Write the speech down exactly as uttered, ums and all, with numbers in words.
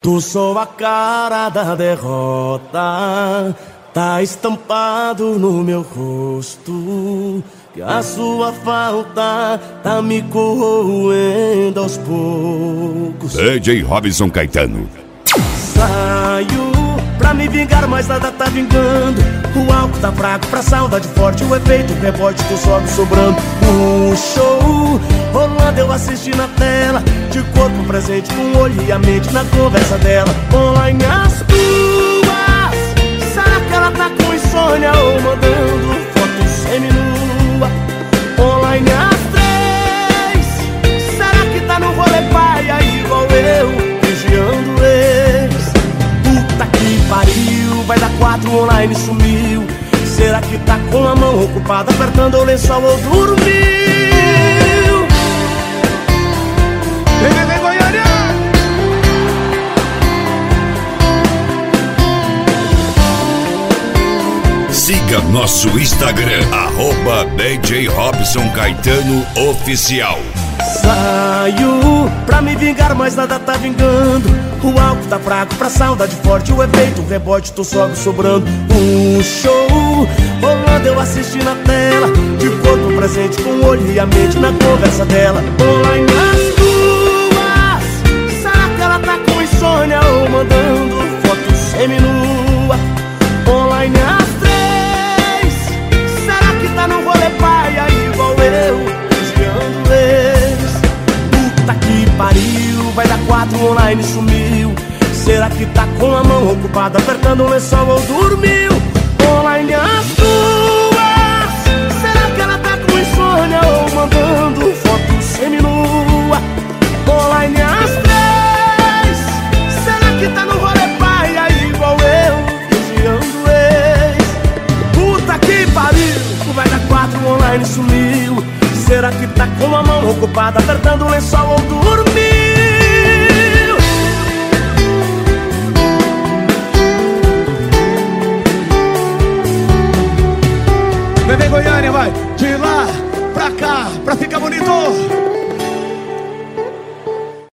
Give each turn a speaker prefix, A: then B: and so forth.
A: Tu sou a cara da derrota, tá estampado no meu rosto, que a sua falta tá me corroendo aos poucos.
B: D J Robson Caetano.
A: Saio pra me vingar, mas nada tá vingando. O álcool tá fraco pra saudade forte, o efeito rebote tu sobe sobrando. Um show rolando eu assisti na tela, de corpo presente com o olho e a mente na conversa dela. Online as duas, será que ela tá com insônia ou mandando foto seminua? Online as três, será que tá no rolê paia igual eu, vigiando eles? Puta que pariu, vai dar quatro online sumiu. Será que tá com a mão ocupada apertando o lençol ou dormiu? Vem, vem, vem, Goiânia!
B: Siga nosso Instagram, arroba D J Robson Caetano Oficial.
A: Saio pra me vingar, mas nada tá vingando. O álcool tá fraco pra saudade forte, o efeito rebote tu sobe sobrando. Um show rolando eu assisti na tela, de corpo presente com o olho e a mente na conversa dela. Online as duas, será que ela tá com insônia ou mandando foto seminua? Online as três, será que tá no rolê paia igual eu, vigiando eles? Puta que pariu, vai dar quatro online sumiu. Será que tá com a mão ocupada apertando o lençol ou dormiu? Online as duas, será que ela tá com insônia ou mandando foto seminua? Online as três, será que tá no rolê paia igual eu, vigiando eles? Puta que pariu, vai dar quatro online sumiu. Será que tá com a mão ocupada apertando o lençol ou dormiu? Vem, vem, Goiânia, vai! De lá pra cá, pra ficar bonito!